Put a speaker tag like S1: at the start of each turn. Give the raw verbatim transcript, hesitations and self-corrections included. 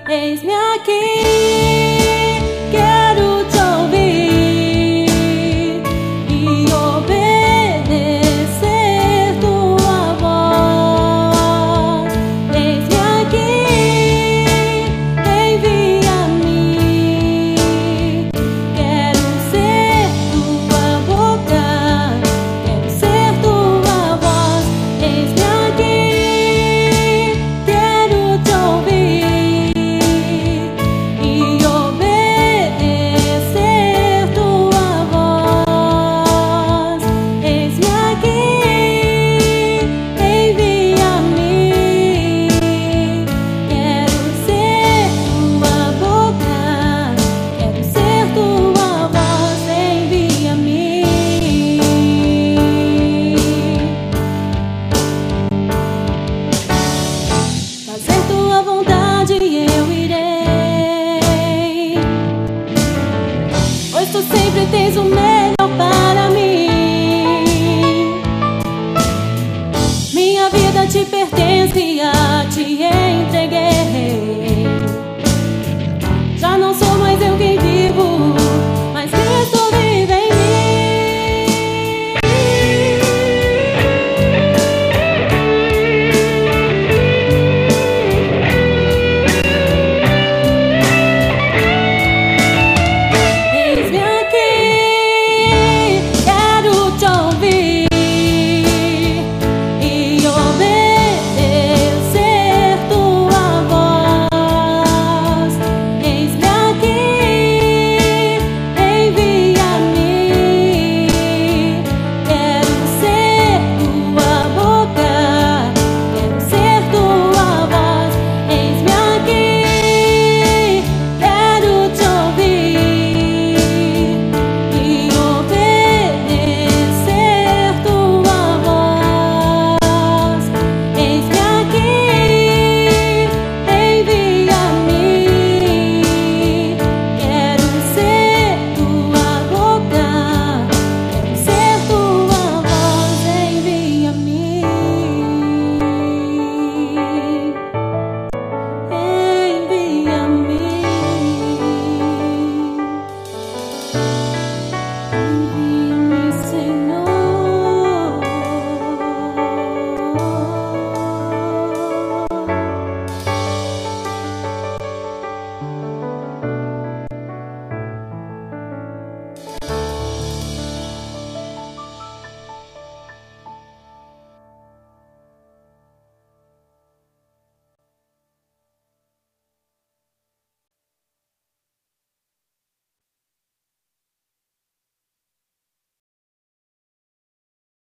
S1: Eis-me aqui, quero te ouvir e obedecer tua voz. Eis-me aqui, envia-me. Quero ser tua boca, quero ser tua voz. Eis-me aqui, quero te ouvir e obedecer tua voz. Eis-me aqui, envia-me. Quero ser tua boca, quero ser tua voz. Envia-me. Fazer tua vontade eu irei, pois tu sempre tens o melhor para